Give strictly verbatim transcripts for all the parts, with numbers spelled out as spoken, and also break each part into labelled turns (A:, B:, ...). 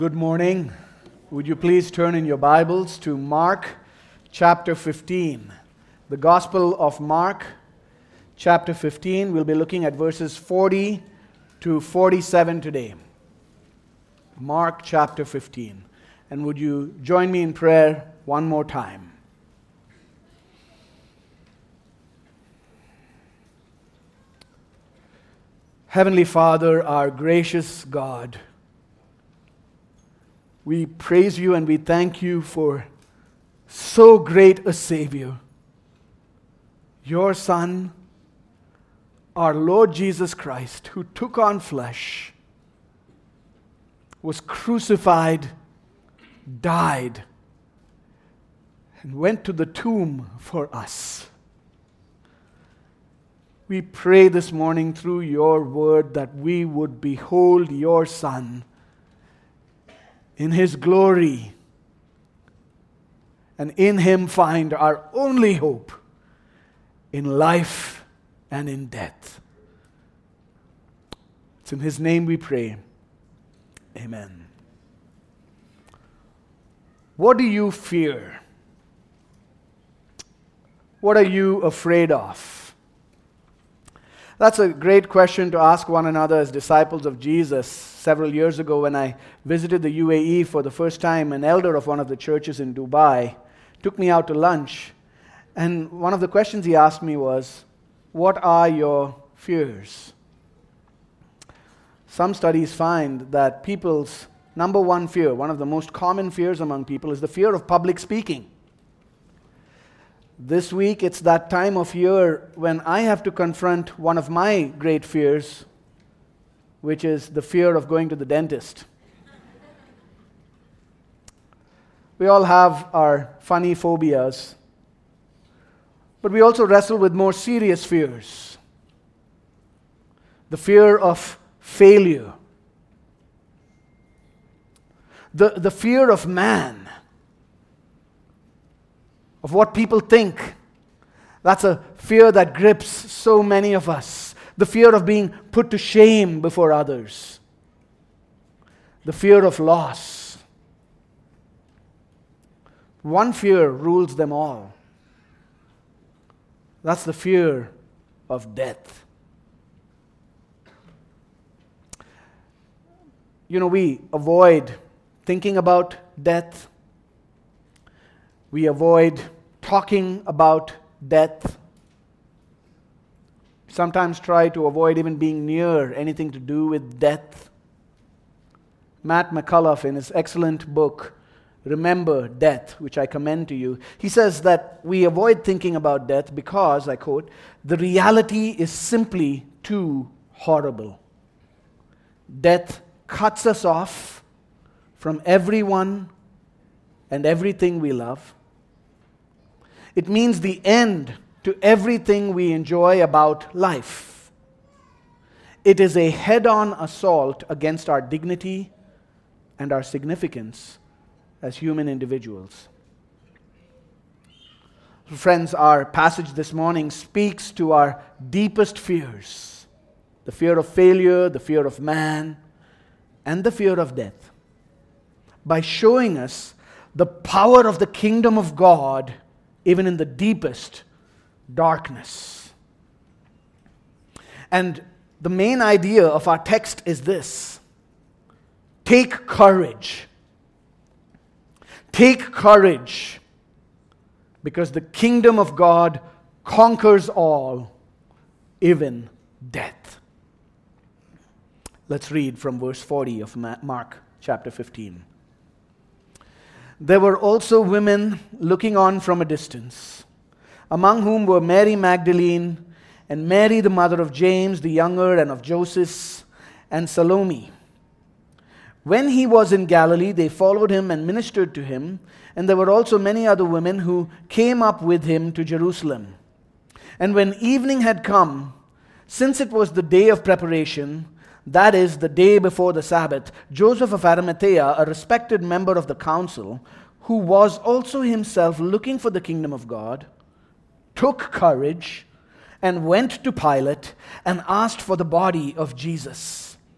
A: Good morning. Would you please turn in your Bibles to Mark chapter fifteen. The Gospel of Mark chapter fifteen. We'll be looking at verses forty to forty-seven today. Mark chapter fifteen. And would you join me in prayer one more time? Heavenly Father, our gracious God, we praise you and we thank you for so great a Savior, your Son, our Lord Jesus Christ, who took on flesh, was crucified, died, and went to the tomb for us. We pray this morning through your word that we would behold your Son in his glory, and in him find our only hope in life and in death. It's in his name we pray. Amen. What do you fear? What are you afraid of? That's a great question to ask one another as disciples of Jesus. Several years ago when I visited the U A E for the first time, an elder of one of the churches in Dubai took me out to lunch. And one of the questions he asked me was, what are your fears? Some studies find that people's number one fear, one of the most common fears among people, is the fear of public speaking. This week, it's that time of year when I have to confront one of my great fears, which is the fear of going to the dentist. We all have our funny phobias, but we also wrestle with more serious fears. The fear of failure. The, the fear of man. Of what people think. That's a fear that grips so many of us. The fear of being put to shame before others. The fear of loss. One fear rules them all. That's the fear of death. You know, we avoid thinking about death. We avoid talking about death. Sometimes try to avoid even being near anything to do with death. Matt McCullough, in his excellent book, Remember Death, which I commend to you, he says that we avoid thinking about death because, I quote, the reality is simply too horrible. Death cuts us off from everyone and everything we love. It means the end to everything we enjoy about life. It is a head-on assault against our dignity and our significance as human individuals. Friends, our passage this morning speaks to our deepest fears. The fear of failure, the fear of man, and the fear of death. By showing us the power of the kingdom of God even in the deepest darkness. And the main idea of our text is this: take courage. Take courage, because the kingdom of God conquers all, even death. Let's read from verse forty of Mark chapter fifteen. There were also women looking on from a distance, among whom were Mary Magdalene and Mary the mother of James the younger and of Joseph and Salome. When he was in Galilee, they followed him and ministered to him, and there were also many other women who came up with him to Jerusalem. And when evening had come, since it was the day of preparation, that is, the day before the Sabbath, Joseph of Arimathea, a respected member of the council, who was also himself looking for the kingdom of God, took courage and went to Pilate and asked for the body of Jesus.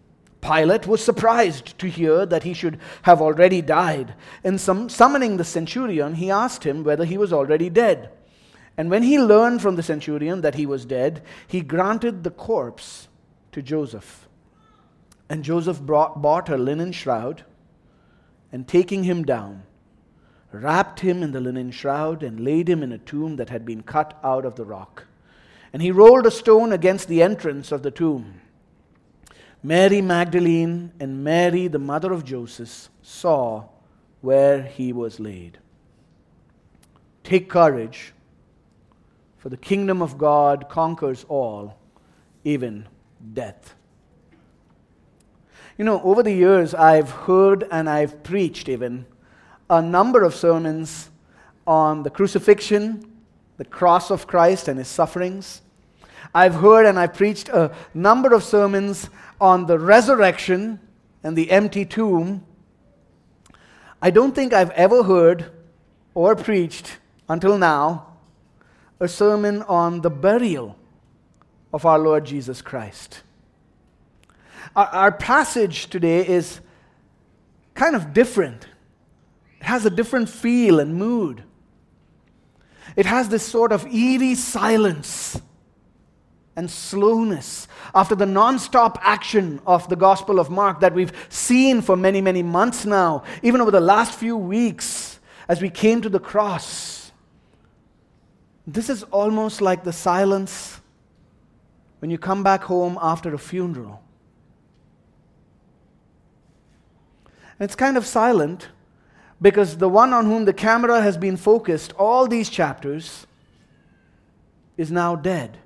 A: Pilate was surprised to hear that he should have already died. In some, summoning the centurion, he asked him whether he was already dead. And when he learned from the centurion that he was dead, he granted the corpse to Joseph. And Joseph brought, bought a linen shroud, and taking him down, wrapped him in the linen shroud, and laid him in a tomb that had been cut out of the rock. And he rolled a stone against the entrance of the tomb. Mary Magdalene and Mary, the mother of Joseph, saw where he was laid. Take courage, for the kingdom of God conquers all, even death. You know, over the years, I've heard and I've preached even a number of sermons on the crucifixion, the cross of Christ and his sufferings. I've heard and I've preached a number of sermons on the resurrection and the empty tomb. I don't think I've ever heard or preached until now a sermon on the burial of our Lord Jesus Christ. Our, our passage today is kind of different. It has a different feel and mood. It has this sort of eerie silence and slowness after the non-stop action of the Gospel of Mark that we've seen for many, many months now, even over the last few weeks as we came to the cross. This is almost like the silence when you come back home after a funeral. And it's kind of silent because the one on whom the camera has been focused all these chapters is now dead.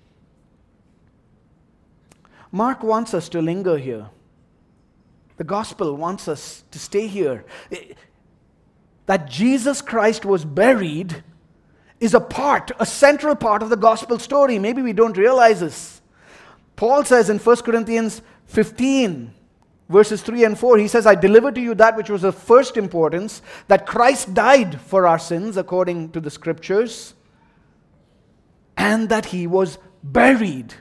A: Mark wants us to linger here. The gospel wants us to stay here. That Jesus Christ was buried is a part, a central part of the gospel story. Maybe we don't realize this. Paul says in First Corinthians fifteen, verses three and four, he says, I delivered to you that which was of first importance, that Christ died for our sins according to the scriptures, and that he was buried.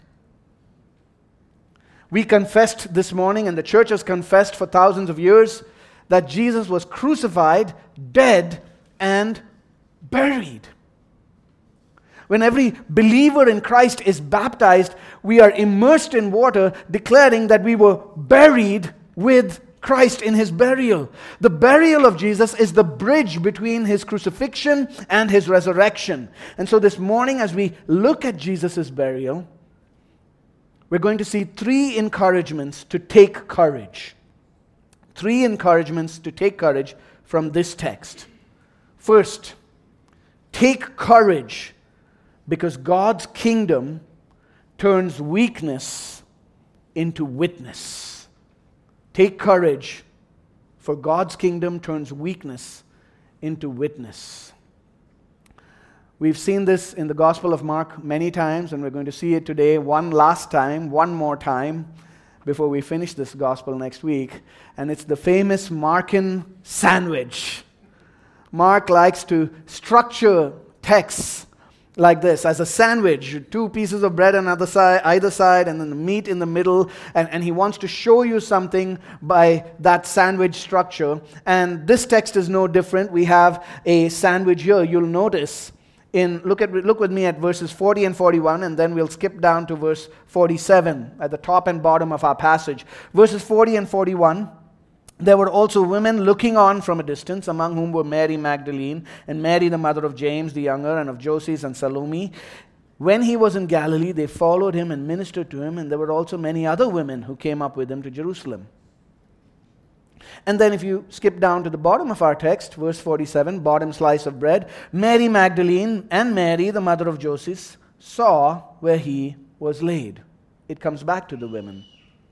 A: We confessed this morning, and the church has confessed for thousands of years, that Jesus was crucified, dead, and buried. When every believer in Christ is baptized, we are immersed in water, declaring that we were buried with Christ in his burial. The burial of Jesus is the bridge between his crucifixion and his resurrection. And so this morning, as we look at Jesus' burial, we're going to see three encouragements to take courage. Three encouragements to take courage from this text. First, take courage because God's kingdom turns weakness into witness. Take courage, for God's kingdom turns weakness into witness. We've seen this in the Gospel of Mark many times, and we're going to see it today one last time, one more time, before we finish this Gospel next week. And it's the famous Markan sandwich. Mark likes to structure texts like this, as a sandwich, two pieces of bread on either side, either side, and then the meat in the middle, and, and he wants to show you something by that sandwich structure. And this text is no different. We have a sandwich here. You'll notice, in look at look with me at verses forty and forty-one, and then we'll skip down to verse forty-seven at the top and bottom of our passage. Verses forty and forty-one. There were also women looking on from a distance, among whom were Mary Magdalene and Mary the mother of James the younger and of Joses and Salome. When he was in Galilee, they followed him and ministered to him, and there were also many other women who came up with him to Jerusalem. And then if you skip down to the bottom of our text, verse forty-seven, bottom slice of bread, Mary Magdalene and Mary the mother of Joses saw where he was laid. It comes back to the women.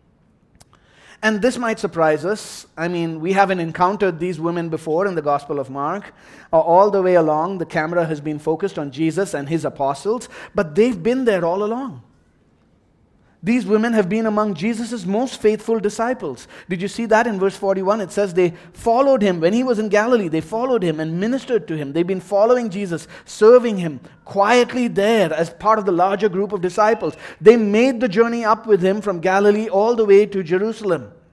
A: And this might surprise us. I mean, we haven't encountered these women before in the Gospel of Mark. Uh, all the way along, the camera has been focused on Jesus and his apostles, but they've been there all along. These women have been among Jesus' most faithful disciples. Did you see that in verse forty-one? It says they followed him. When he was in Galilee, they followed him and ministered to him. They've been following Jesus, serving him, quietly there as part of the larger group of disciples. They made the journey up with him from Galilee all the way to Jerusalem.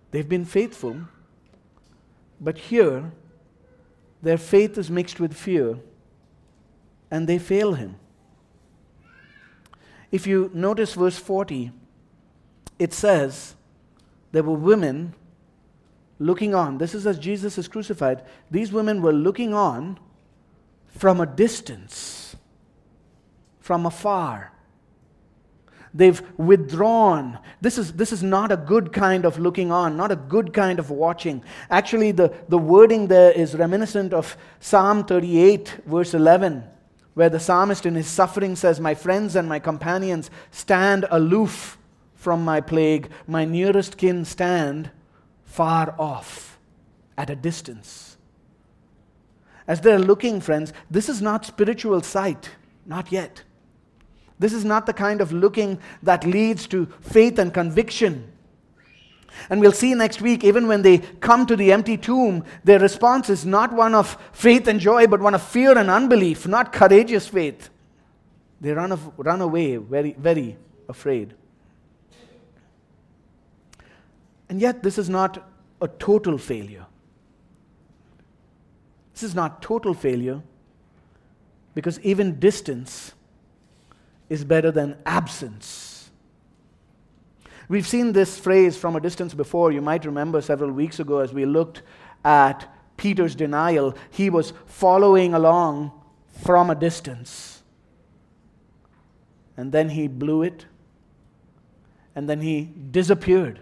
A: They've been faithful, but here their faith is mixed with fear, and they fail him. If you notice verse forty, it says there were women looking on. This is as Jesus is crucified. These women were looking on from a distance, from afar. They've withdrawn. This is, this is not a good kind of looking on, not a good kind of watching. Actually, the, the wording there is reminiscent of Psalm thirty-eight, verse eleven, where the psalmist in his suffering says, "My friends and my companions stand aloof from my plague. My nearest kin stand far off, at a distance." As they're looking, friends, this is not spiritual sight, not yet. This is not the kind of looking that leads to faith and conviction. And we'll see next week, even when they come to the empty tomb, their response is not one of faith and joy, but one of fear and unbelief, not courageous faith. They run, of, run away very, very afraid. And yet, this is not a total failure. This is not total failure, because even distance is better than absence. We've seen this phrase "from a distance" before. You might remember several weeks ago as we looked at Peter's denial. He was following along from a distance. And then he blew it. And then he disappeared.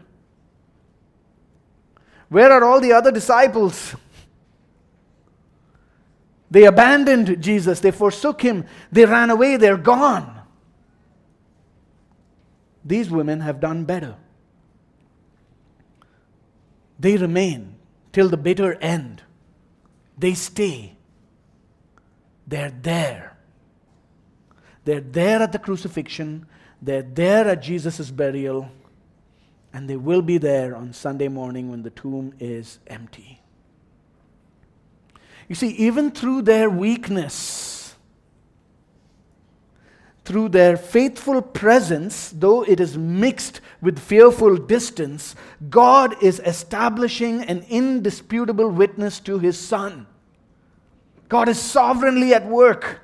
A: Where are all the other disciples? They abandoned Jesus. They forsook him. They ran away. They're gone. These women have done better. They remain till the bitter end. They stay. They're there. They're there at the crucifixion. They're there at Jesus' burial. And they will be there on Sunday morning when the tomb is empty. You see, even through their weakness, through their faithful presence, though it is mixed with fearful distance, God is establishing an indisputable witness to his Son. God is sovereignly at work.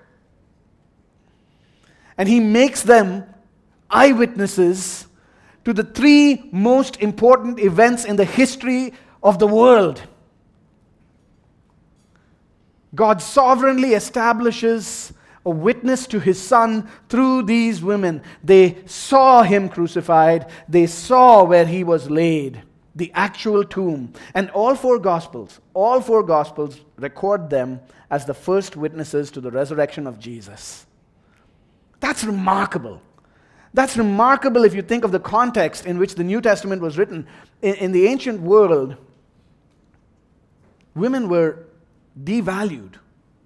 A: And he makes them eyewitnesses to the three most important events in the history of the world. God sovereignly establishes a witness to his Son through these women. They saw him crucified. They saw where he was laid, the actual tomb. And all four Gospels, all four Gospels record them as the first witnesses to the resurrection of Jesus. That's remarkable. That's remarkable if you think of the context in which the New Testament was written. In, in the ancient world, women were devalued.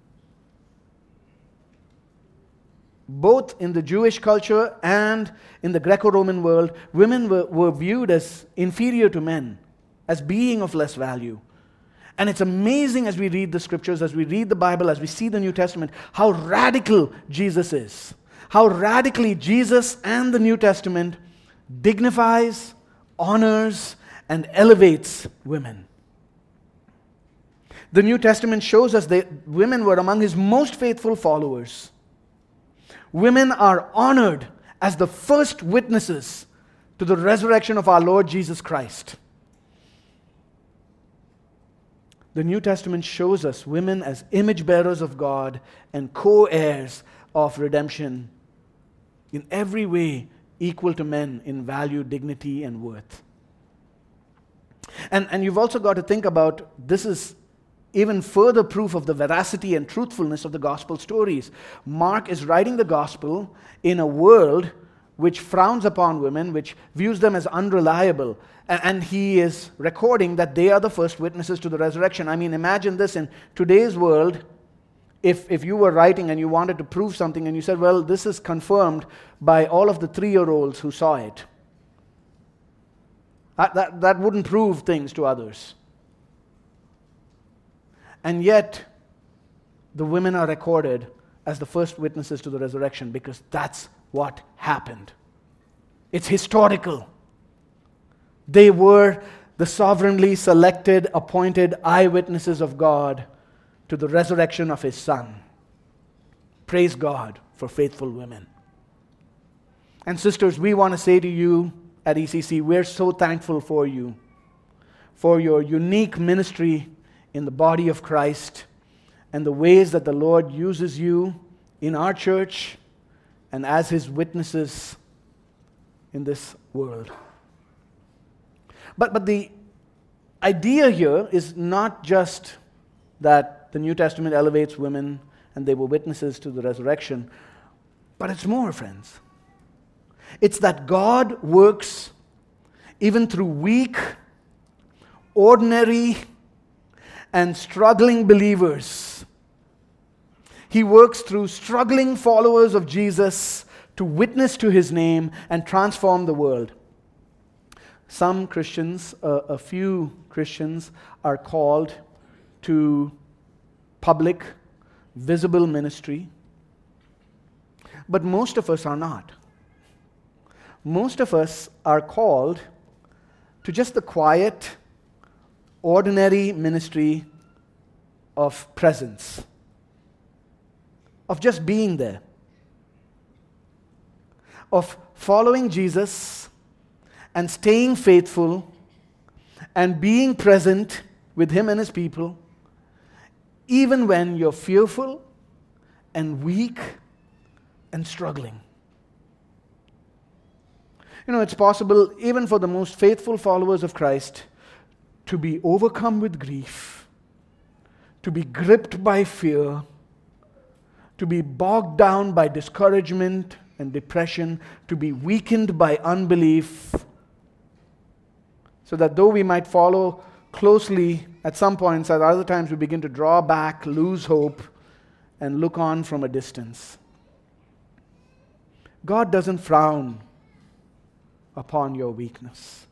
A: Both in the Jewish culture and in the Greco-Roman world, women were, were viewed as inferior to men, as being of less value. And it's amazing as we read the scriptures, as we read the Bible, as we see the New Testament, how radical Jesus is. How radically Jesus and the New Testament dignifies, honors, and elevates women. The New Testament shows us that women were among his most faithful followers. Women are honored as the first witnesses to the resurrection of our Lord Jesus Christ. The New Testament shows us women as image bearers of God and co-heirs of redemption, in every way equal to men in value, dignity, and worth. And, and you've also got to think about, this is even further proof of the veracity and truthfulness of the gospel stories. Mark is writing the gospel in a world which frowns upon women, which views them as unreliable. And, and he is recording that they are the first witnesses to the resurrection. I mean, imagine this in today's world. If, if you were writing and you wanted to prove something and you said, well, this is confirmed by all of the three-year-olds who saw it. That, that, that wouldn't prove things to others. And yet, the women are recorded as the first witnesses to the resurrection because that's what happened. It's historical. They were the sovereignly selected, appointed eyewitnesses of God to the resurrection of His Son. Praise God for faithful women. And sisters, we want to say to you at E C C, we're so thankful for you, for your unique ministry in the body of Christ and the ways that the Lord uses you in our church and as His witnesses in this world. But, but the idea here is not just that the New Testament elevates women and they were witnesses to the resurrection, but it's more, friends. It's that God works even through weak, ordinary, and struggling believers. He works through struggling followers of Jesus to witness to His name and transform the world. Some Christians, uh, a few Christians, are called to public, visible ministry, but most of us are not. Most of us are called to just the quiet, ordinary ministry of presence, of just being there, of following Jesus and staying faithful and being present with Him and His people, even when you're fearful and weak and struggling. You know, it's possible even for the most faithful followers of Christ to be overcome with grief, to be gripped by fear, to be bogged down by discouragement and depression, to be weakened by unbelief, so that though we might follow closely at some points, at other times we begin to draw back, lose hope, and look on from a distance. God doesn't frown upon your weakness.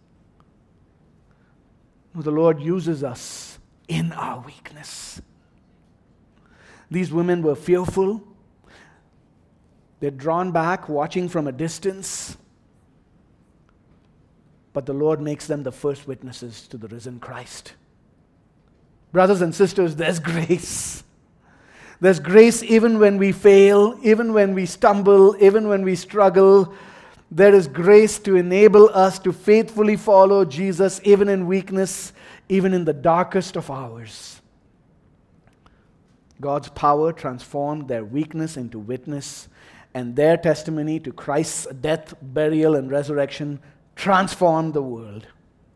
A: The Lord uses us in our weakness. These women were fearful. They're drawn back, watching from a distance. But the Lord makes them the first witnesses to the risen Christ. Brothers and sisters, there's grace. There's grace even when we fail, even when we stumble, even when we struggle. There is grace to enable us to faithfully follow Jesus, even in weakness, even in the darkest of hours. God's power transformed their weakness into witness, and their testimony to Christ's death, burial, and resurrection transformed the world.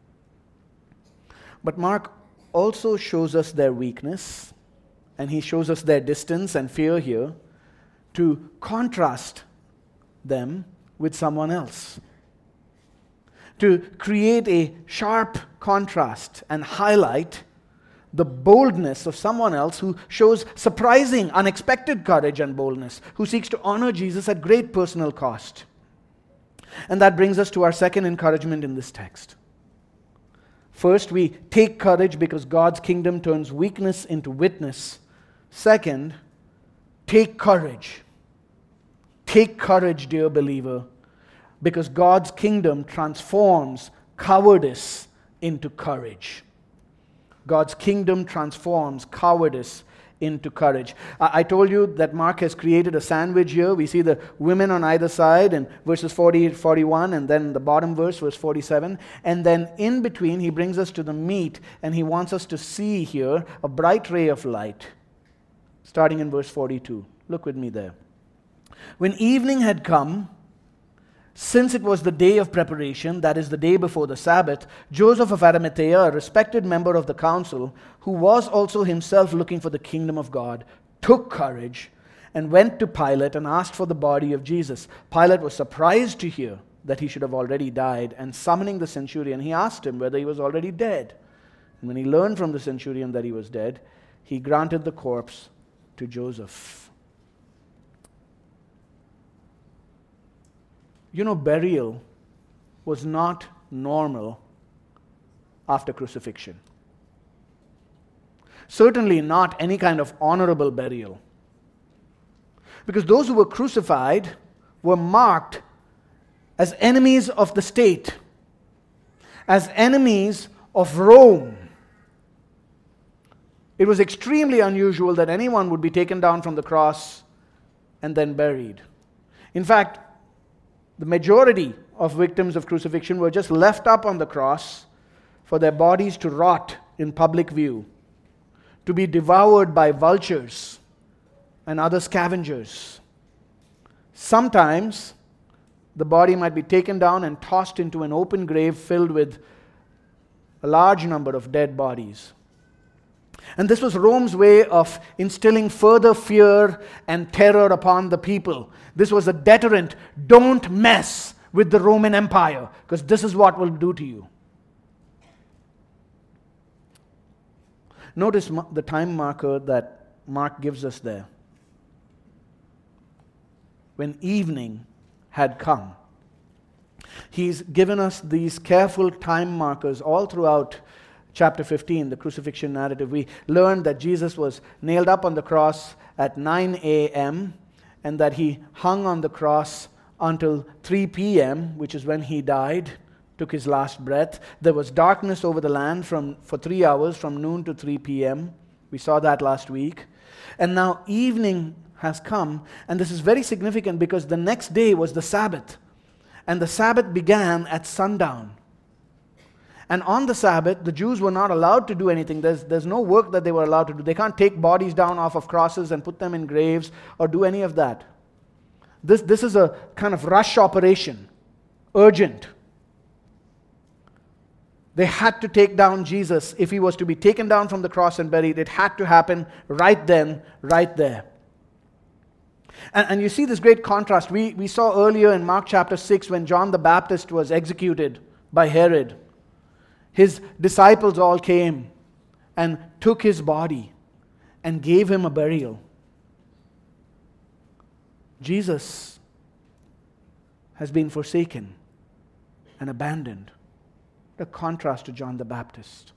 A: But Mark also shows us their weakness, and he shows us their distance and fear here to contrast them with someone else, to create a sharp contrast and highlight the boldness of someone else who shows surprising, unexpected courage and boldness, who seeks to honor Jesus at great personal cost. And that brings us to our second encouragement in this text. First, we take courage because God's kingdom turns weakness into witness. Second, take courage. Take courage, dear believer, because God's kingdom transforms cowardice into courage. God's kingdom transforms cowardice into courage. I, I told you that Mark has created a sandwich here. We see the women on either side in verses forty, forty-one, and then the bottom verse, verse forty-seven. And then in between, he brings us to the meat, and he wants us to see here a bright ray of light, starting in verse forty-two. Look with me there. When evening had come, since it was the day of preparation, that is the day before the Sabbath, Joseph of Arimathea, a respected member of the council, who was also himself looking for the kingdom of God, took courage and went to Pilate and asked for the body of Jesus. Pilate was surprised to hear that he should have already died, and summoning the centurion, he asked him whether he was already dead. And when he learned from the centurion that he was dead, he granted the corpse to Joseph. You know, burial was not normal after crucifixion. Certainly not any kind of honorable burial. Because those who were crucified were marked as enemies of the state, as enemies of Rome, it was extremely unusual that anyone would be taken down from the cross and then buried. In fact, the majority of victims of crucifixion were just left up on the cross for their bodies to rot in public view, to be devoured by vultures and other scavengers. Sometimes the body might be taken down and tossed into an open grave filled with a large number of dead bodies. And this was Rome's way of instilling further fear and terror upon the people. This was a deterrent. Don't mess with the Roman Empire, because this is what we'll do to you. Notice the time marker that Mark gives us there. When evening had come. He's given us these careful time markers all throughout chapter fifteen, the crucifixion narrative. We learned that Jesus was nailed up on the cross at nine a.m. and that he hung on the cross until three p.m., which is when he died, took his last breath. There was darkness over the land from, for three hours, from noon to three p.m. We saw that last week. And now evening has come, and this is very significant because the next day was the Sabbath. And the Sabbath began at sundown. And on the Sabbath, the Jews were not allowed to do anything. There's, there's no work that they were allowed to do. They can't take bodies down off of crosses and put them in graves or do any of that. This, this is a kind of rush operation, urgent. They had to take down Jesus. If he was to be taken down from the cross and buried, it had to happen right then, right there. And, and you see this great contrast. We, we saw earlier in Mark chapter six when John the Baptist was executed by Herod. His disciples all came and took his body and gave him a burial. Jesus has been forsaken and abandoned. A contrast to John the Baptist.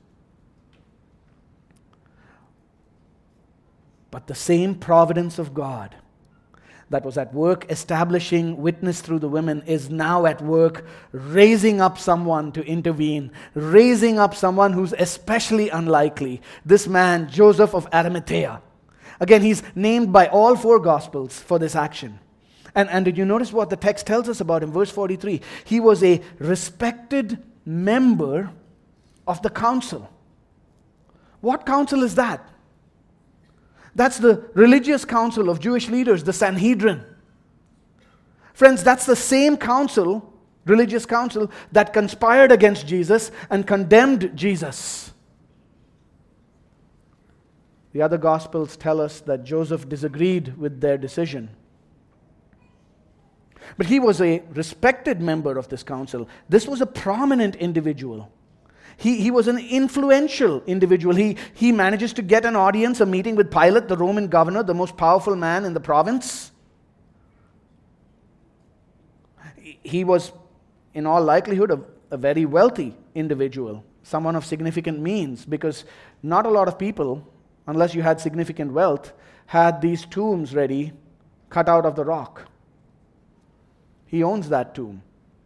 A: But the same providence of God that was at work establishing witness through the women is now at work raising up someone to intervene, raising up someone who's especially unlikely. This man, Joseph of Arimathea. Again, he's named by all four Gospels for this action. And, and did you notice what the text tells us about him? Verse forty-three. He was a respected member of the council. What council is that? That's the religious council of Jewish leaders, the Sanhedrin. Friends, that's the same council, religious council, that conspired against Jesus and condemned Jesus. The other Gospels tell us that Joseph disagreed with their decision. But he was a respected member of this council. This was a prominent individual. He, he was an influential individual. He, he manages to get an audience, a meeting with Pilate, the Roman governor, the most powerful man in the province. He was, in all likelihood, a, a very wealthy individual, someone of significant means, because not a lot of people, unless you had significant wealth, had these tombs ready, cut out of the rock. He owns that tomb.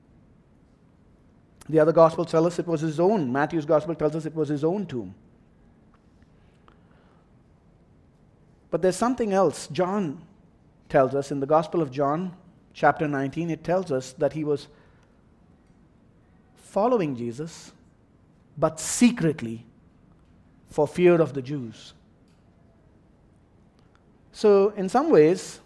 A: The other Gospels tell us it was his own. Matthew's Gospel tells us it was his own tomb. But there's something else. John tells us, in the Gospel of John, chapter nineteen, it tells us that he was following Jesus, but secretly, for fear of the Jews. So, in some ways,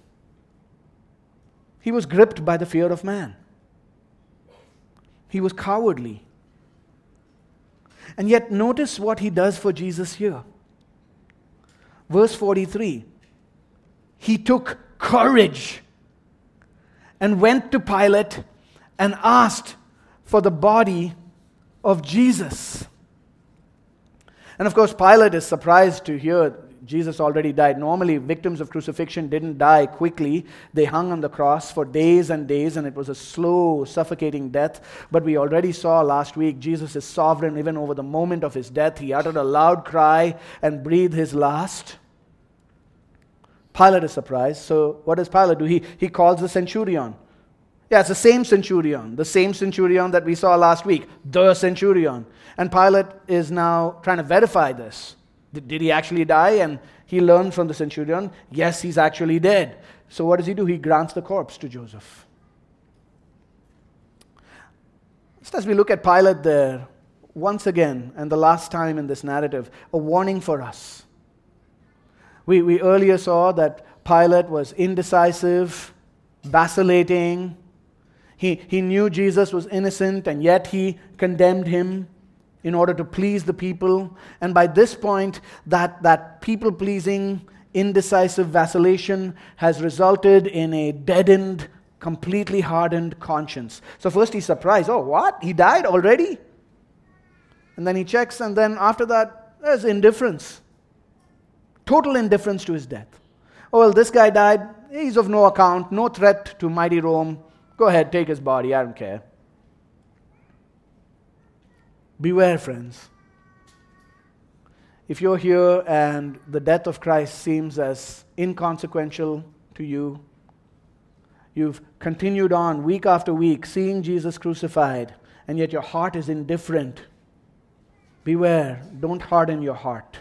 A: he was gripped by the fear of man. He was cowardly. And yet, notice what he does for Jesus here. Verse forty-three. He took courage and went to Pilate and asked for the body of Jesus. And of course, Pilate is surprised to hear Jesus already died. Normally, victims of crucifixion didn't die quickly. They hung on the cross for days and days, and it was a slow, suffocating death. But we already saw last week, Jesus is sovereign even over the moment of his death. He uttered a loud cry and breathed his last. Pilate is surprised. So what does Pilate do? He, he calls the centurion. Yeah, it's the same centurion, the same centurion that we saw last week, the centurion. And Pilate is now trying to verify this. Did, did he actually die? And he learned from the centurion, yes, he's actually dead. So what does he do? He grants the corpse to Joseph. Just as we look at Pilate there, once again, and the last time in this narrative, a warning for us. We, we earlier saw that Pilate was indecisive, vacillating. He, he knew Jesus was innocent, and yet he condemned him in order to please the people. And by this point, that, that people-pleasing, indecisive vacillation has resulted in a deadened, completely hardened conscience. So first he's surprised. Oh, what? He died already? And then he checks, and then after that, there's indifference. Total indifference to his death. Oh, well, this guy died. He's of no account, no threat to mighty Rome. Go ahead, take his body. I don't care. Beware, friends. If you're here and the death of Christ seems as inconsequential to you, you've continued on week after week seeing Jesus crucified, and yet your heart is indifferent, beware, don't harden your heart.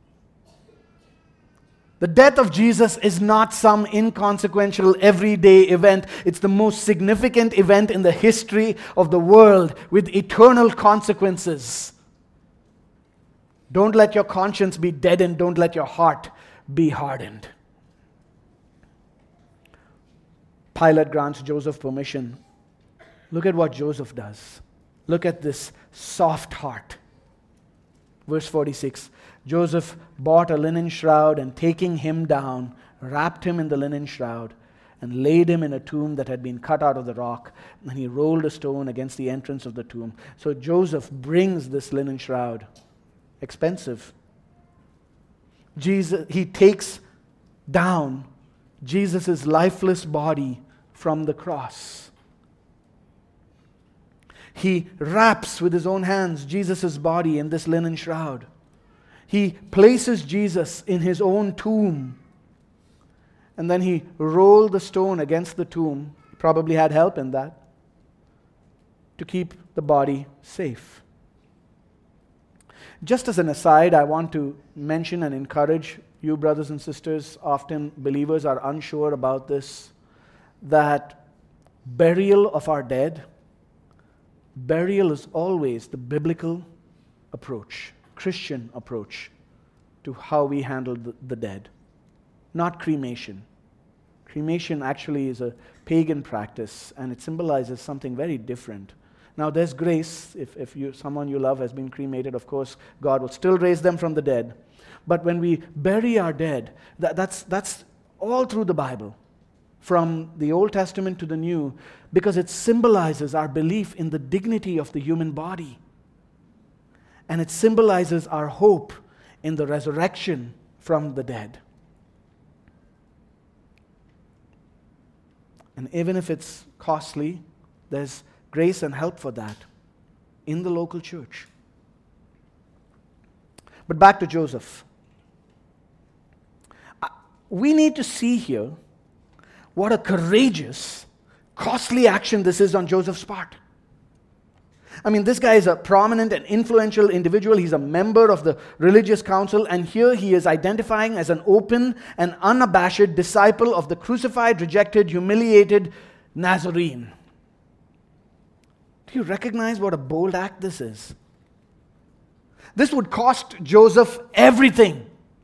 A: The death of Jesus is not some inconsequential everyday event. It's the most significant event in the history of the world with eternal consequences. Don't let your conscience be deadened. Don't let your heart be hardened. Pilate grants Joseph permission. Look at what Joseph does. Look at this soft heart. Verse forty-six. Joseph bought a linen shroud, and taking him down, wrapped him in the linen shroud, and laid him in a tomb that had been cut out of the rock. And he rolled a stone against the entrance of the tomb. So Joseph brings this linen shroud. Expensive. Jesus, he takes down Jesus' lifeless body from the cross. He wraps with his own hands Jesus' body in this linen shroud. He places Jesus in his own tomb. And then he rolled the stone against the tomb. He probably had help in that, to keep the body safe. Just as an aside, I want to mention and encourage you, brothers and sisters, often believers are unsure about this, that burial of our dead, burial is always the biblical approach. Christian approach to how we handle the, the dead, not cremation. Cremation actually is a pagan practice, and it symbolizes something very different. Now, there's grace. If, if you, someone you love has been cremated, of course, God will still raise them from the dead. But when we bury our dead, that, that's, that's all through the Bible, from the Old Testament to the New, because it symbolizes our belief in the dignity of the human body. And it symbolizes our hope in the resurrection from the dead. And even if it's costly, there's grace and help for that in the local church. But back to Joseph. We need to see here what a courageous, costly action this is on Joseph's part. I mean, this guy is a prominent and influential individual. He's a member of the religious council, and here he is identifying as an open and unabashed disciple of the crucified, rejected, humiliated Nazarene. Do you recognize what a bold act this is? This would cost Joseph everything.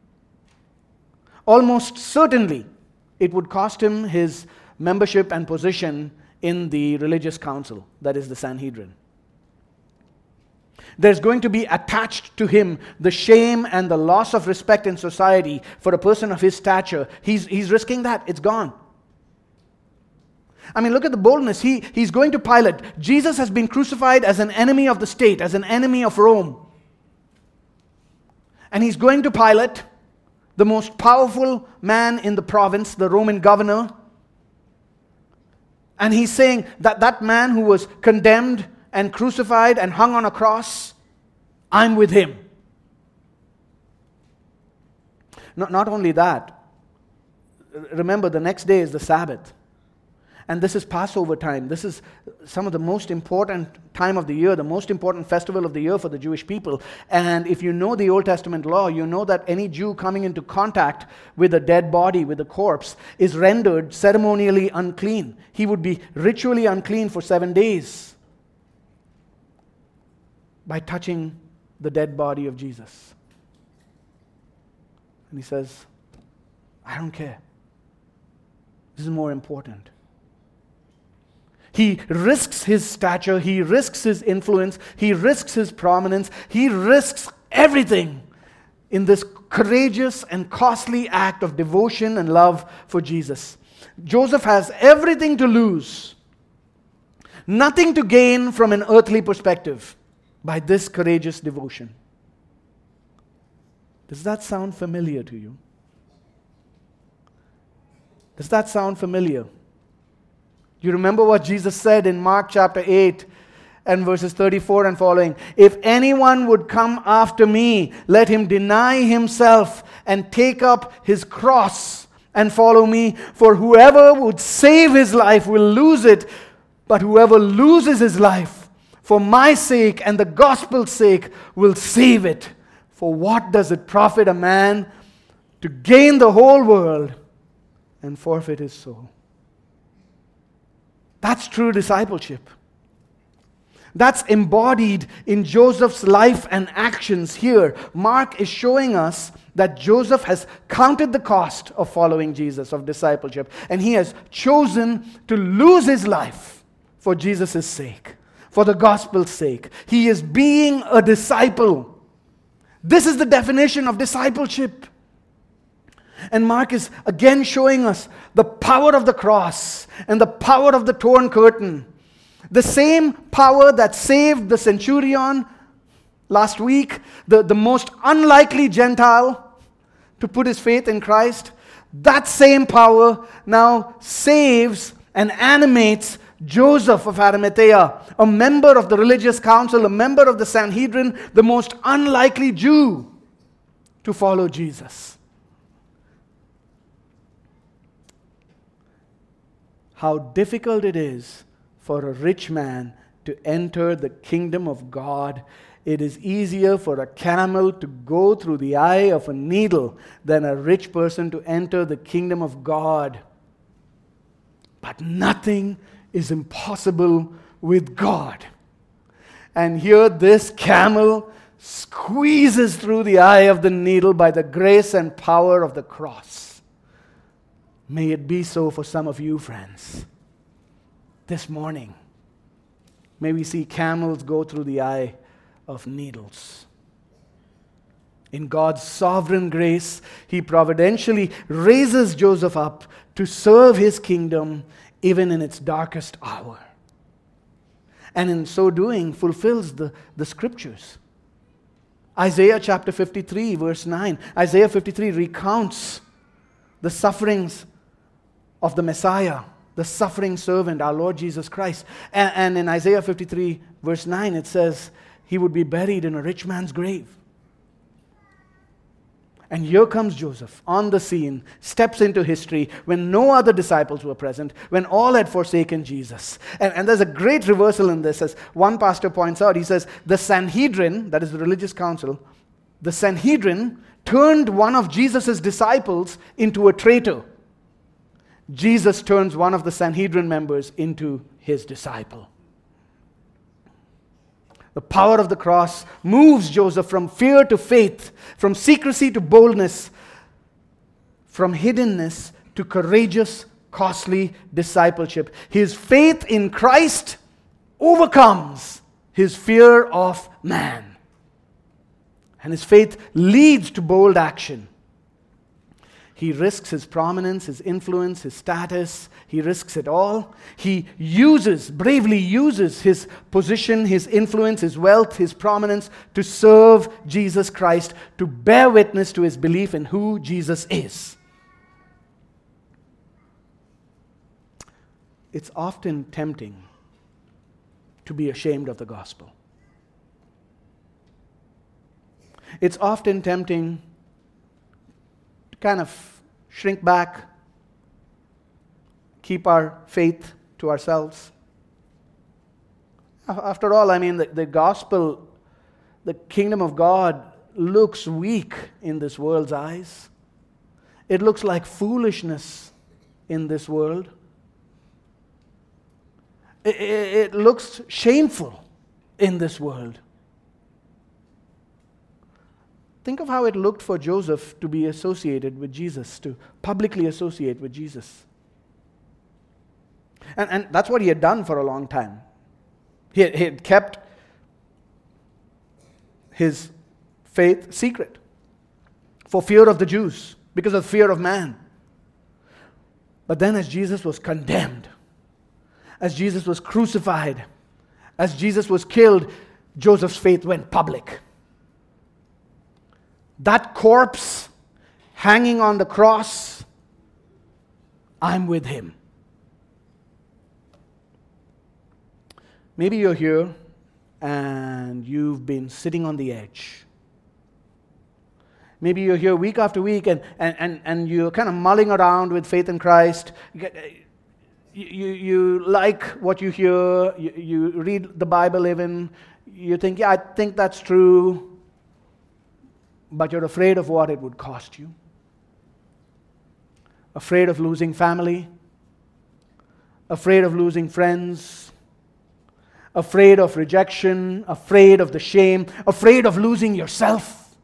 A: Almost certainly, it would cost him his membership and position in the religious council, that is the Sanhedrin. There's going to be attached to him the shame and the loss of respect in society for a person of his stature. He's, he's risking that. It's gone. I mean, look at the boldness. He, he's going to Pilate. Jesus has been crucified as an enemy of the state, as an enemy of Rome. And he's going to Pilate, the most powerful man in the province, the Roman governor. And he's saying that that man who was condemned and crucified and hung on a cross, I'm with him. Not, not only that, remember the next day is the Sabbath. And this is Passover time. This is some of the most important time of the year, the most important festival of the year for the Jewish people. And if you know the Old Testament law, you know that any Jew coming into contact with a dead body, with a corpse, is rendered ceremonially unclean. He would be ritually unclean for seven days by touching the dead body of Jesus. And he says, I don't care. This is more important. He risks his stature, he risks his influence, he risks his prominence, he risks everything in this courageous and costly act of devotion and love for Jesus. Joseph has everything to lose, nothing to gain from an earthly perspective by this courageous devotion. Does that sound familiar to you? Does that sound familiar? You remember what Jesus said in Mark chapter eight and verses thirty-four and following. If anyone would come after me, let him deny himself and take up his cross and follow me. For whoever would save his life will lose it, but whoever loses his life for my sake and the gospel's sake will save it. For what does it profit a man to gain the whole world and forfeit his soul? That's true discipleship. That's embodied in Joseph's life and actions here. Mark is showing us that Joseph has counted the cost of following Jesus, of discipleship, and he has chosen to lose his life for Jesus' sake, for the gospel's sake. He is being a disciple. This is the definition of discipleship. And Mark is again showing us the power of the cross and the power of the torn curtain. The same power that saved the centurion last week, the, the most unlikely Gentile to put his faith in Christ, that same power now saves and animates Joseph of Arimathea, a member of the religious council, a member of the Sanhedrin, the most unlikely Jew to follow Jesus. How difficult it is for a rich man to enter the kingdom of God. It is easier for a camel to go through the eye of a needle than a rich person to enter the kingdom of God. But nothing is impossible with God. And here this camel squeezes through the eye of the needle by the grace and power of the cross. May it be so for some of you, friends. This morning, may we see camels go through the eye of needles. In God's sovereign grace, He providentially raises Joseph up to serve His kingdom even in its darkest hour. And in so doing, fulfills the, the scriptures. Isaiah chapter fifty-three, verse nine. Isaiah fifty-three recounts the sufferings of the Messiah, the suffering servant, our Lord Jesus Christ. And, and in Isaiah fifty-three, verse nine, it says, He would be buried in a rich man's grave. And here comes Joseph on the scene, steps into history when no other disciples were present, when all had forsaken Jesus. And, and there's a great reversal in this, as one pastor points out. He says, the Sanhedrin, that is the religious council, the Sanhedrin turned one of Jesus' disciples into a traitor. Jesus turns one of the Sanhedrin members into his disciple. The power of the cross moves Joseph from fear to faith, from secrecy to boldness, from hiddenness to courageous, costly discipleship. His faith in Christ overcomes his fear of man. And his faith leads to bold action. He risks his prominence, his influence, his status. He risks it all. He uses, bravely uses his position, his influence, his wealth, his prominence to serve Jesus Christ, to bear witness to his belief in who Jesus is. It's often tempting to be ashamed of the gospel. It's often tempting to kind of shrink back, keep our faith to ourselves. After all, I mean, the, the gospel, the kingdom of God looks weak in this world's eyes. It looks like foolishness in this world. It, it, it looks shameful in this world. Think of how it looked for Joseph to be associated with Jesus, to publicly associate with Jesus. And, and that's what he had done for a long time. He had, he had kept his faith secret for fear of the Jews, because of fear of man. But then as Jesus was condemned, as Jesus was crucified, as Jesus was killed, Joseph's faith went public. That corpse hanging on the cross, I'm with him. Maybe you're here and you've been sitting on the edge. Maybe you're here week after week and, and, and, and you're kind of mulling around with faith in Christ. You, you, you like what you hear. You, you read the Bible even. You think, yeah, I think that's true. But you're afraid of what it would cost you. Afraid of losing family. Afraid of losing friends. Afraid of rejection. Afraid of the shame. Afraid of losing yourself.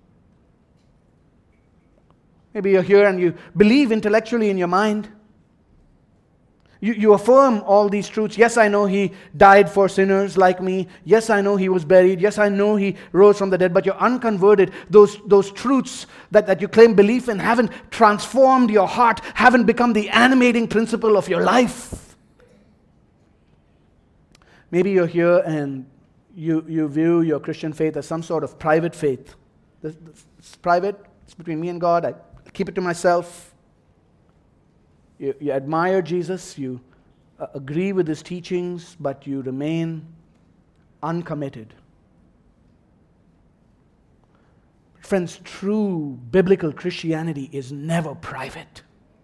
A: Maybe you're here and you believe intellectually in your mind. You, you affirm all these truths. Yes, I know He died for sinners like me. Yes, I know He was buried. Yes, I know He rose from the dead. But you're unconverted. Those, those truths that, that you claim belief in haven't transformed your heart, haven't become the animating principle of your life. Maybe you're here and you, you view your Christian faith as some sort of private faith. It's private. It's between me and God. I keep it to myself. You, you admire Jesus, you uh, agree with His teachings, but you remain uncommitted. Friends, true biblical Christianity is never private.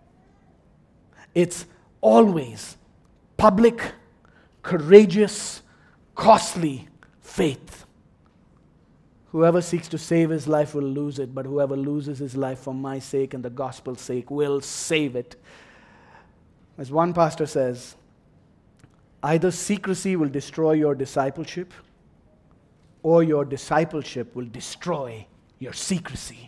A: It's always public, courageous, costly faith. Whoever seeks to save his life will lose it, but whoever loses his life for my sake and the gospel's sake will save it. As one pastor says, either secrecy will destroy your discipleship, or your discipleship will destroy your secrecy.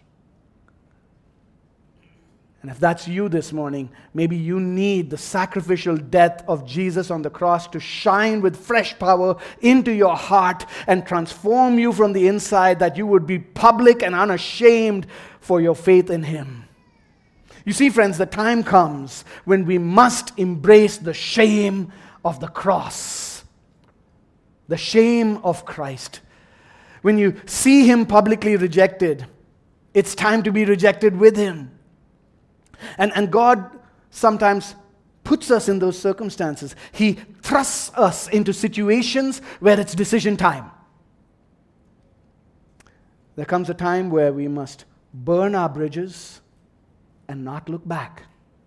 A: And if that's you this morning, maybe you need the sacrificial death of Jesus on the cross to shine with fresh power into your heart and transform you from the inside, that you would be public and unashamed for your faith in Him. You see, friends, the time comes when we must embrace the shame of the cross, the shame of Christ. When you see Him publicly rejected, it's time to be rejected with Him. And, and God sometimes puts us in those circumstances. He thrusts us into situations where it's decision time. There comes a time where we must burn our bridges and not look back.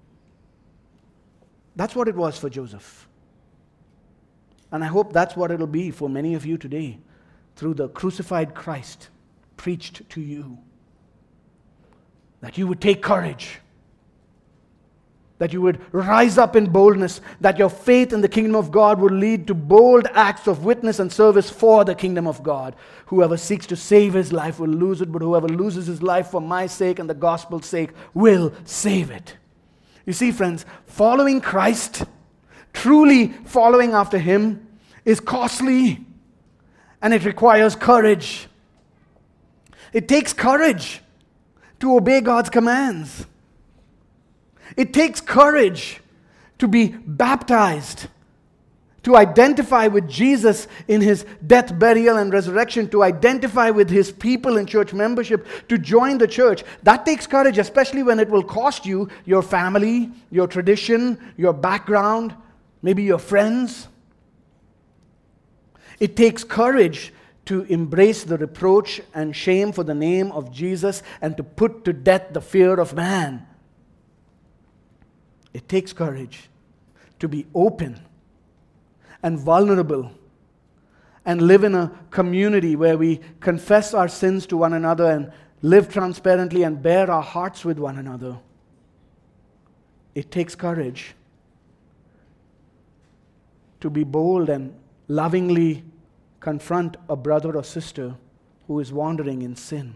A: That's what it was for Joseph. And I hope that's what it'll be for many of you today, through the crucified Christ preached to you. That you would take courage. That you would rise up in boldness. That your faith in the kingdom of God will lead to bold acts of witness and service for the kingdom of God. Whoever seeks to save his life will lose it, but whoever loses his life for my sake and the gospel's sake will save it. You see, friends, following Christ, truly following after Him, is costly, and it requires courage. It takes courage to obey God's commands. It takes courage to be baptized, to identify with Jesus in His death, burial, and resurrection, to identify with His people in church membership, to join the church. That takes courage, especially when it will cost you your family, your tradition, your background, maybe your friends. It takes courage to embrace the reproach and shame for the name of Jesus and to put to death the fear of man. It takes courage to be open and vulnerable and live in a community where we confess our sins to one another and live transparently and bear our hearts with one another. It takes courage to be bold and lovingly confront a brother or sister who is wandering in sin.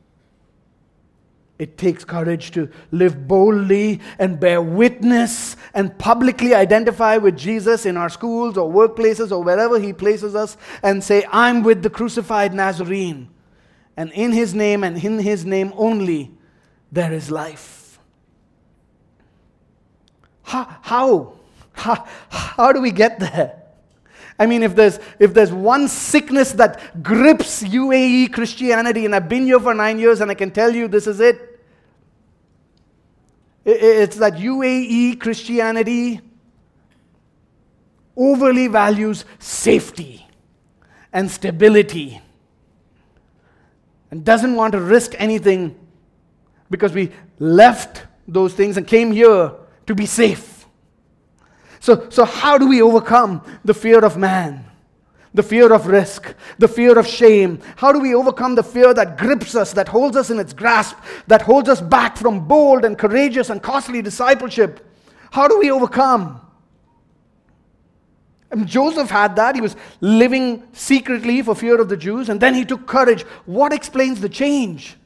A: It takes courage to live boldly and bear witness and publicly identify with Jesus in our schools or workplaces or wherever He places us and say, I'm with the crucified Nazarene. And in His name and in His name only, there is life. How? How, how, how do we get there? I mean, if there's if there's one sickness that grips U A E Christianity, and I've been here for nine years and I can tell you this is it, it's that U A E Christianity overly values safety and stability and doesn't want to risk anything because we left those things and came here to be safe. So, so how do we overcome the fear of man, the fear of risk, the fear of shame? How do we overcome the fear that grips us, that holds us in its grasp, that holds us back from bold and courageous and costly discipleship? How do we overcome? I mean, Joseph had that. He was living secretly for fear of the Jews, and then he took courage. What explains the change?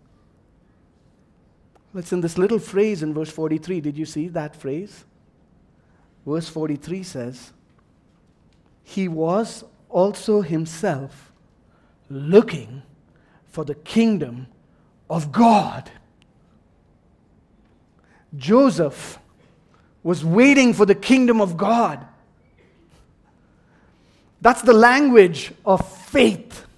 A: It's in this little phrase in verse forty-three. Did you see that phrase? Verse forty-three says, he was also himself looking for the kingdom of God. Joseph was waiting for the kingdom of God. That's the language of faith.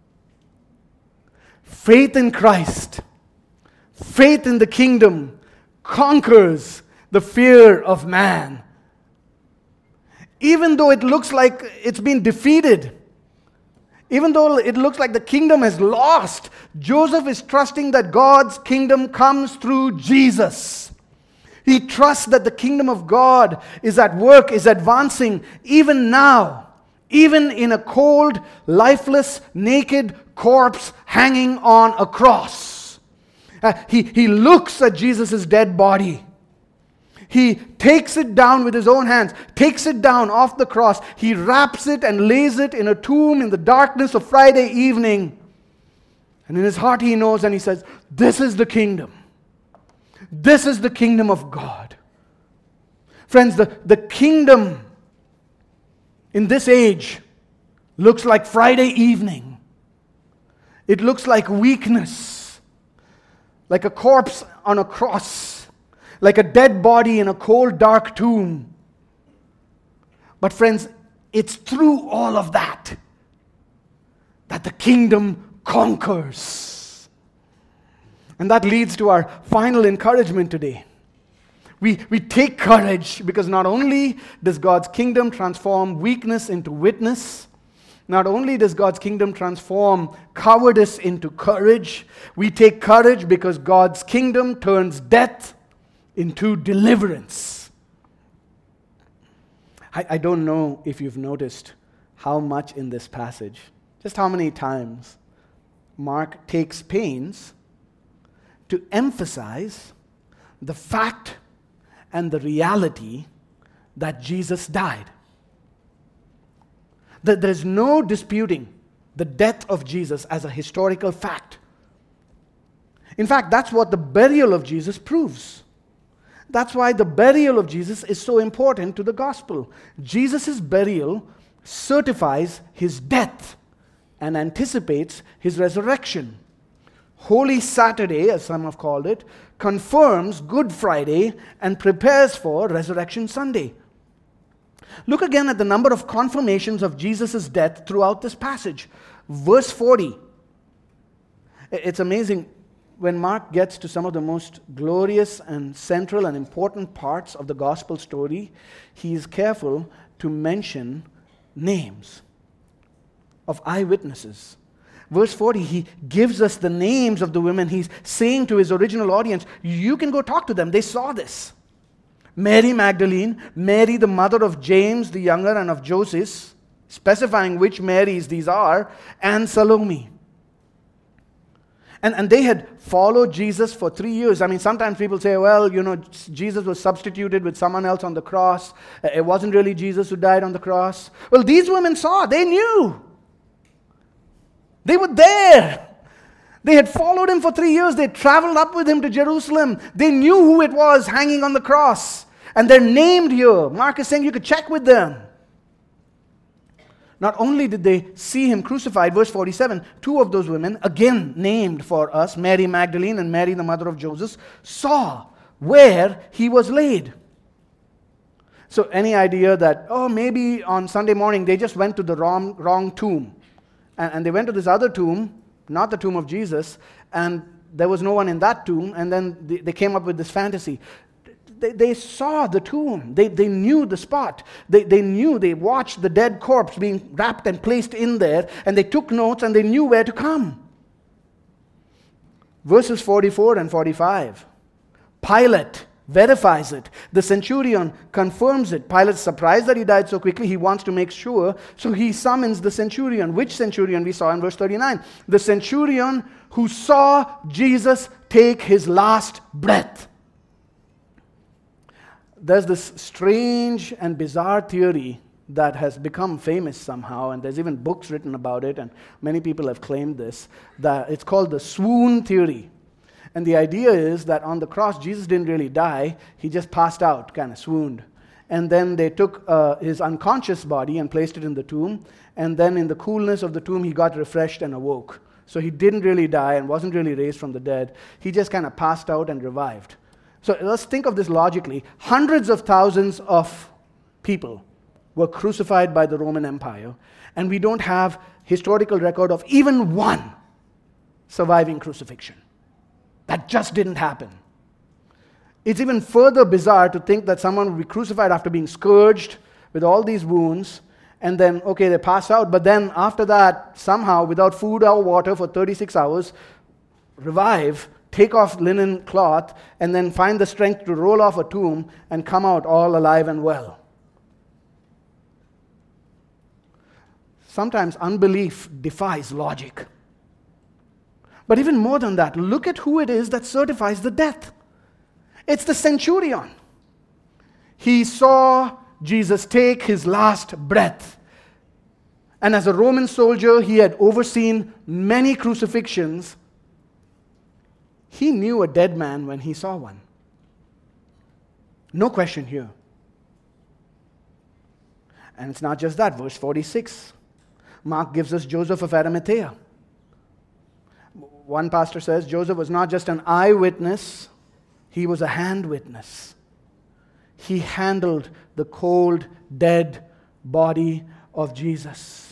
A: Faith in Christ, faith in the kingdom conquers the fear of man. Even though it looks like it's been defeated, even though it looks like the kingdom is lost, Joseph is trusting that God's kingdom comes through Jesus. He trusts that the kingdom of God is at work, is advancing even now, even in a cold, lifeless, naked corpse hanging on a cross. Uh, he, he looks at Jesus' dead body. He takes it down with his own hands, takes it down off the cross. He wraps it and lays it in a tomb in the darkness of Friday evening. And in his heart he knows, and he says, this is the kingdom. This is the kingdom of God. Friends, the, the kingdom in this age looks like Friday evening. It looks like weakness, like a corpse on a cross, like a dead body in a cold, dark tomb. But friends, it's through all of that that the kingdom conquers. And that leads to our final encouragement today. We, we take courage because not only does God's kingdom transform weakness into witness, not only does God's kingdom transform cowardice into courage, we take courage because God's kingdom turns death into deliverance. I, I don't know if you've noticed how much in this passage, just how many times Mark takes pains to emphasize the fact and the reality that Jesus died. That there's no disputing the death of Jesus as a historical fact. In fact, that's what the burial of Jesus proves. That's why the burial of Jesus is so important to the gospel. Jesus' burial certifies his death and anticipates his resurrection. Holy Saturday, as some have called it, confirms Good Friday and prepares for Resurrection Sunday. Look again at the number of confirmations of Jesus' death throughout this passage. Verse forty. It's amazing. When Mark gets to some of the most glorious and central and important parts of the gospel story, he is careful to mention names of eyewitnesses. Verse forty, he gives us the names of the women. He's saying to his original audience, you can go talk to them. They saw this. Mary Magdalene, Mary the mother of James the younger and of Joseph, specifying which Marys these are, and Salome. And, and they had followed Jesus for three years. I mean, sometimes people say, well, you know, Jesus was substituted with someone else on the cross. It wasn't really Jesus who died on the cross. Well, these women saw. They knew. They were there. They had followed him for three years. They traveled up with him to Jerusalem. They knew who it was hanging on the cross. And they're named here. Mark is saying you could check with them. Not only did they see him crucified, verse forty-seven, two of those women, again named for us, Mary Magdalene and Mary the mother of Joseph, saw where he was laid. So any idea that, oh, maybe on Sunday morning they just went to the wrong, wrong tomb. And, and they went to this other tomb, not the tomb of Jesus, and there was no one in that tomb, and then they, they came up with this fantasy. They, they saw the tomb. They, they knew the spot. They, they knew, they watched the dead corpse being wrapped and placed in there, and they took notes and they knew where to come. Verses forty-four and forty-five. Pilate verifies it. The centurion confirms it. Pilate's surprised that he died so quickly. He wants to make sure, so he summons the centurion. Which centurion we saw in verse thirty-nine? The centurion who saw Jesus take his last breath. There's this strange and bizarre theory that has become famous somehow, and there's even books written about it, and many people have claimed this, that it's called the swoon theory. And the idea is that on the cross, Jesus didn't really die. He just passed out, kind of swooned. And then they took uh, his unconscious body and placed it in the tomb, and then in the coolness of the tomb, he got refreshed and awoke. So he didn't really die and wasn't really raised from the dead. He just kind of passed out and revived. So let's think of this logically. Hundreds of thousands of people were crucified by the Roman Empire, and we don't have historical record of even one surviving crucifixion. That just didn't happen. It's even further bizarre to think that someone would be crucified after being scourged with all these wounds, and then, okay, they pass out, but then after that, somehow, without food or water for thirty-six hours, revive, take off linen cloth, and then find the strength to roll off a tomb and come out all alive and well. Sometimes unbelief defies logic. But even more than that, look at who it is that certifies the death. It's the centurion. He saw Jesus take his last breath. And as a Roman soldier, he had overseen many crucifixions. He knew a dead man when he saw one. No question here. And it's not just that. Verse forty-six. Mark gives us Joseph of Arimathea. One pastor says Joseph was not just an eyewitness, he was a hand witness. He handled the cold, dead body of Jesus.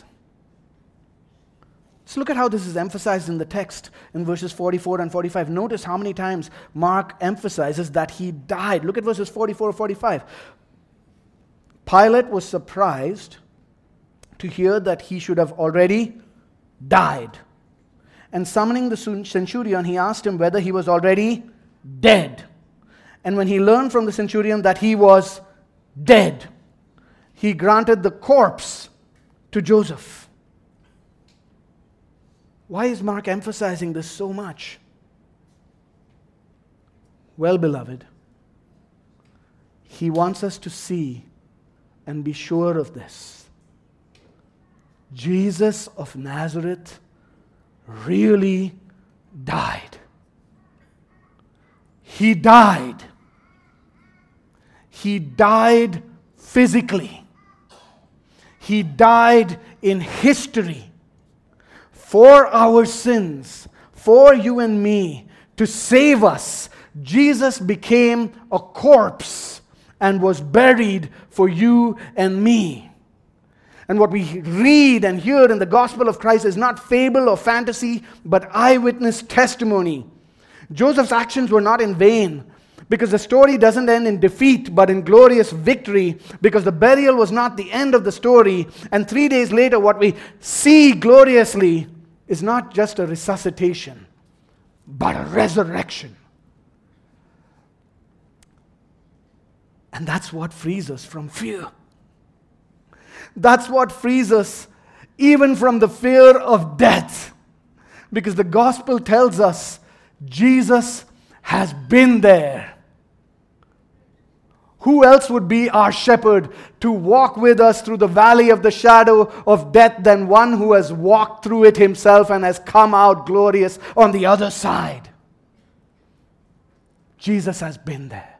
A: So look at how this is emphasized in the text in verses forty-four and forty-five. Notice how many times Mark emphasizes that he died. Look at verses forty-four and forty-five. Pilate was surprised to hear that he should have already died. And summoning the centurion, he asked him whether he was already dead. And when he learned from the centurion that he was dead, he granted the corpse to Joseph. Why is Mark emphasizing this so much? Well, beloved, he wants us to see and be sure of this. Jesus of Nazareth really died. He died. He died physically. He died in history. For our sins, for you and me, to save us, Jesus became a corpse and was buried for you and me. And what we read and hear in the gospel of Christ is not fable or fantasy, but eyewitness testimony. Joseph's actions were not in vain, because the story doesn't end in defeat, but in glorious victory, because the burial was not the end of the story. And three days later, what we see gloriously is not just a resuscitation, but a resurrection. And that's what frees us from fear. That's what frees us even from the fear of death. Because the gospel tells us Jesus has been there. Who else would be our shepherd to walk with us through the valley of the shadow of death than one who has walked through it himself and has come out glorious on the other side? Jesus has been there.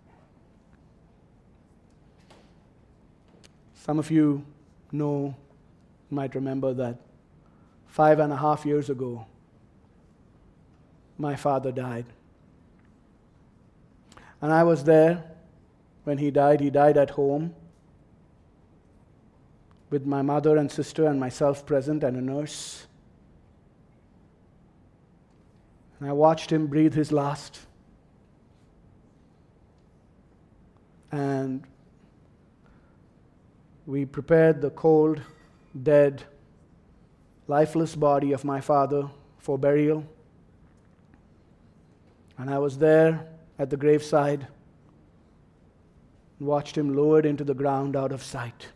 A: Some of you know, might remember that five and a half years ago, my father died. And I was there when he died. He died at home with my mother and sister and myself present and a nurse. And I watched him breathe his last. And we prepared the cold, dead, lifeless body of my father for burial. And I was there at the graveside and watched him lowered into the ground out of sight.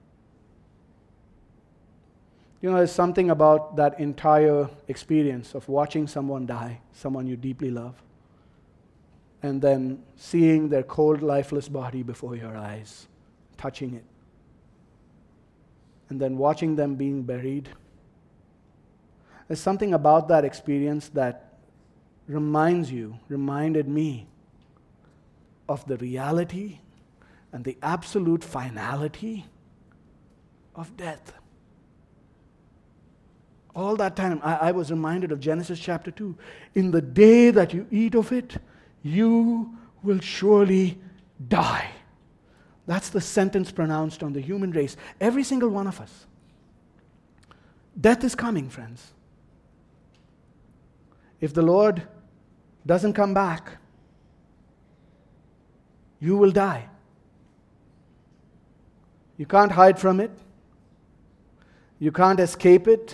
A: You know, there's something about that entire experience of watching someone die, someone you deeply love, and then seeing their cold, lifeless body before your eyes, touching it, and then watching them being buried. There's something about that experience that reminds you, reminded me of the reality and the absolute finality of death. All that time, I, I was reminded of Genesis chapter two. In the day that you eat of it, you will surely die. That's the sentence pronounced on the human race. Every single one of us. Death is coming, friends. If the Lord doesn't come back, you will die. You can't hide from it. You can't escape it.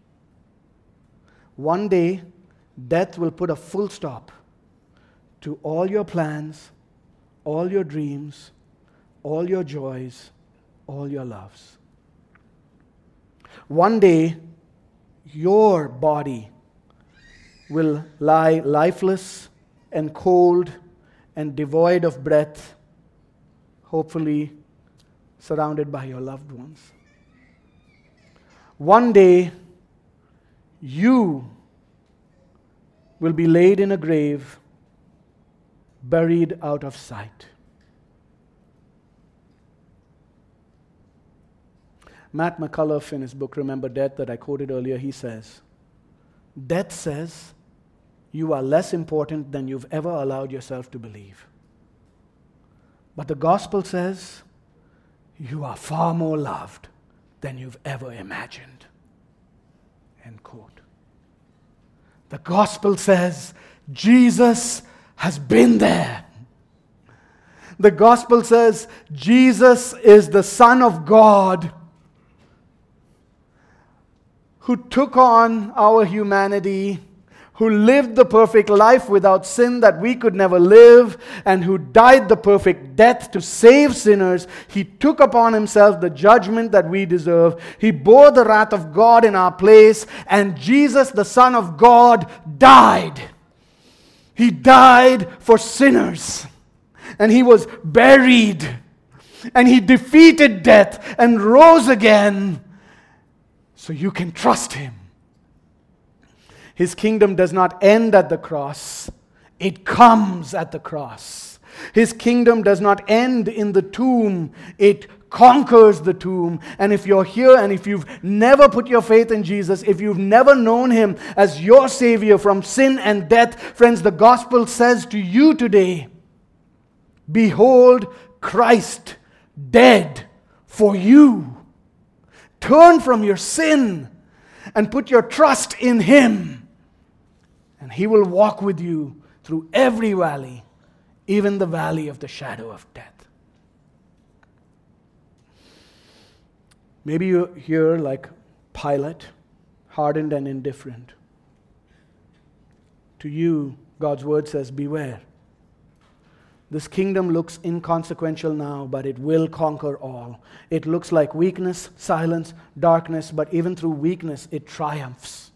A: One day, death will put a full stop to all your plans, all your dreams, all your joys, all your loves. One day, your body will lie lifeless and cold and devoid of breath, hopefully surrounded by your loved ones. One day, you will be laid in a grave, buried out of sight. Matt McCullough, in his book Remember Death that I quoted earlier, he says, death says you are less important than you've ever allowed yourself to believe. But the gospel says you are far more loved than you've ever imagined. End quote. The gospel says Jesus has been there. The gospel says Jesus is the Son of God who took on our humanity, who lived the perfect life without sin that we could never live, and who died the perfect death to save sinners. He took upon himself the judgment that we deserve. He bore the wrath of God in our place, and Jesus, the Son of God, died. He died for sinners, and he was buried, and he defeated death and rose again. So you can trust him. His kingdom does not end at the cross. It comes at the cross. His kingdom does not end in the tomb. It conquers the tomb. And if you're here and if you've never put your faith in Jesus, if you've never known him as your Savior from sin and death, friends, the gospel says to you today, behold Christ dead for you. Turn from your sin and put your trust in him. And he will walk with you through every valley, even the valley of the shadow of death. Maybe you're here like Pilate, hardened and indifferent. To you, God's word says, beware. This kingdom looks inconsequential now, but it will conquer all. It looks like weakness, silence, darkness, but even through weakness, it triumphs.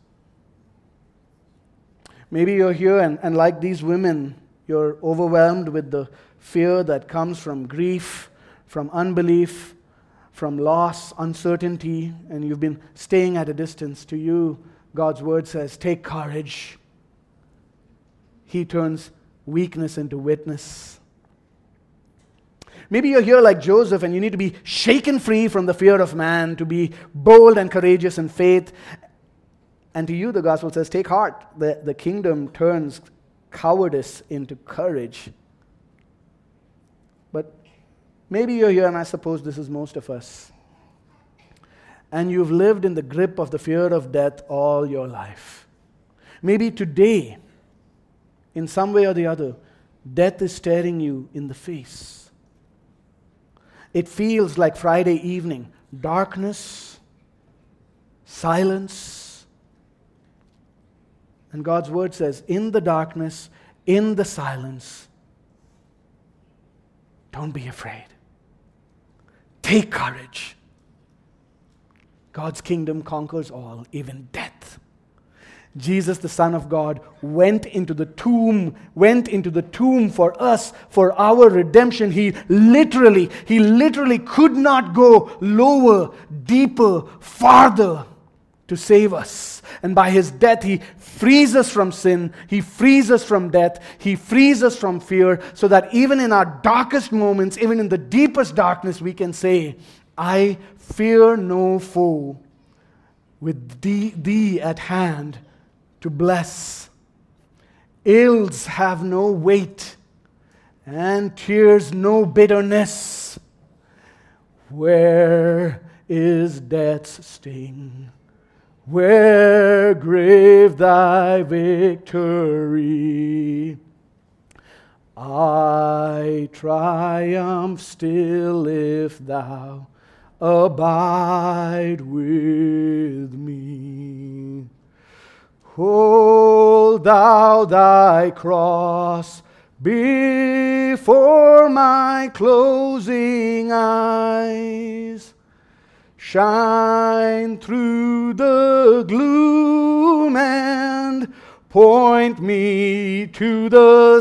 A: Maybe you're here and, and like these women, you're overwhelmed with the fear that comes from grief, from unbelief, from loss, uncertainty, and you've been staying at a distance. To you, God's word says, take courage. He turns weakness into witness. Maybe you're here like Joseph and you need to be shaken free from the fear of man, to be bold and courageous in faith. And to you, the gospel says, take heart. The, the kingdom turns cowardice into courage. But maybe you're here, and I suppose this is most of us, and you've lived in the grip of the fear of death all your life. Maybe today, in some way or the other, death is staring you in the face. It feels like Friday evening, darkness, silence. And God's word says, in the darkness, in the silence, don't be afraid. Take courage. God's kingdom conquers all, even death. Jesus, the Son of God, went into the tomb, went into the tomb for us, for our redemption. He literally, he literally could not go lower, deeper, farther to save us. And by his death, he frees us from sin, he frees us from death, he frees us from fear, so that even in our darkest moments, even in the deepest darkness, we can say, I fear no foe, with thee, thee at hand to bless. Ills have no weight, and tears no bitterness. Where is death's sting? Where, grave, thy victory? I triumph still if thou abide with me. Hold thou thy cross before my closing eyes. Shine through the gloom and point me to the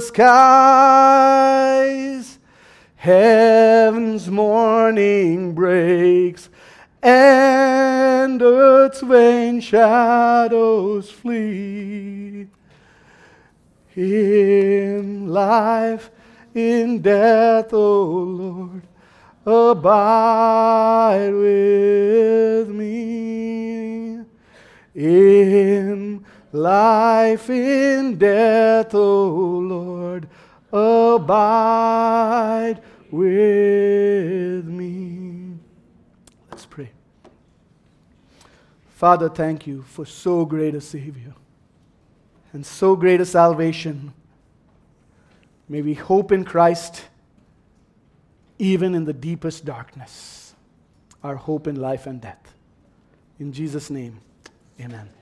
A: skies. Heaven's morning breaks and earth's vain shadows flee. In life, in death, O Lord, abide with me. In life, in death, O Lord, abide with me. Let's pray. Father, thank you for so great a Savior and so great a salvation. May we hope in Christ even in the deepest darkness, our hope in life and death. In Jesus' name, amen.